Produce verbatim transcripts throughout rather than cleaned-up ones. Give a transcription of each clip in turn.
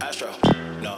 Astro, no.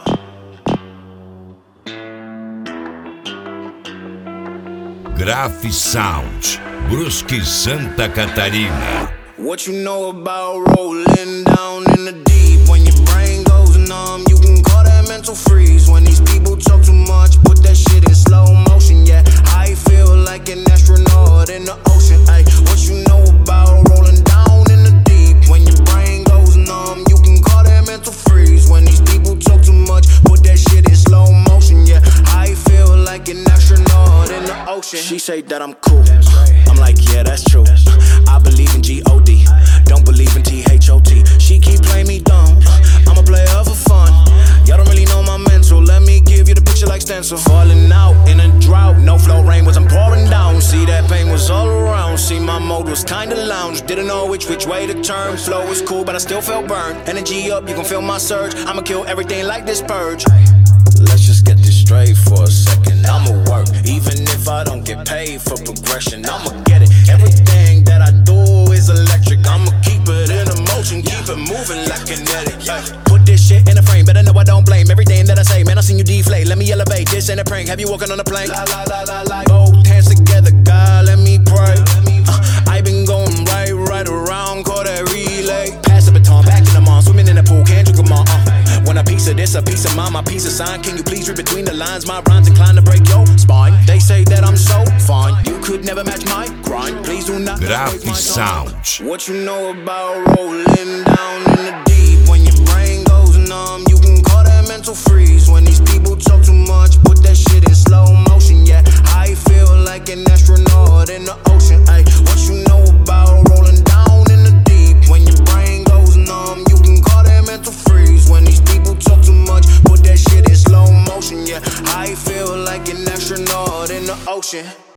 Graf Sound, Brusque, Santa Catarina. What you know about rolling down in the deep? When your brain goes numb, you can call that mental freeze. When these people talk too much, put that shit in slow motion. Yeah, I feel like an astronaut in the ocean. Ay, what you know about rolling down in the deep? When your brain goes numb, you can call that mental freeze. When these people talk too much, put that shit in slow motion. Yeah, I feel like an astronaut in the ocean. She say that I'm cool. I'm like, yeah, that's true. I believe in G O D, don't believe in T H O T. She keep playing me dumb, I'm a player for fun. Y'all don't really know my mental, let me give you the picture like stencil. Falling out in a drought, no flow, rain wasn't pouring down. See, that pain was all around, see, my mode was kinda lounge. Didn't know which which way to turn, flow was cool but I still felt burned. Energy up, you can feel my surge, I'ma kill everything like this purge. Let's just get this straight for a second, I'ma work, even if I don't get paid for progression. I'ma get it, everything that I do is electric. I'ma keep it in a motion, keep it moving like kinetic. Yeah. Put this shit in a frame, better know I don't blame everything that I say. Man, I seen you deflate, let me elevate, this ain't a prank. Have you walking on a plane? La, la, la, la, la. Both hands together, God, let me pray. uh, I been going right, right around, call that relay. Pass the baton, back in the mall, swimming in the pool, can't drink them all. uh. Want a piece of this, a piece of mine, my piece of sign. Can you please read between the lines? My rhymes inclined to break your spine. They say that I'm so fine, you could never match my grind. Please do not Graf Sound. What you know about rolling down in the deep? When your brain goes numb, you can call that mental freeze. When these people talk too much, put that shit in slow motion. Yeah, I feel like an astronaut in the ocean. Ay, what you know about rolling down in the deep? When your brain goes numb, you can call that mental freeze. When these people talk too much, put that shit in slow motion. Yeah, I feel like an astronaut in the ocean.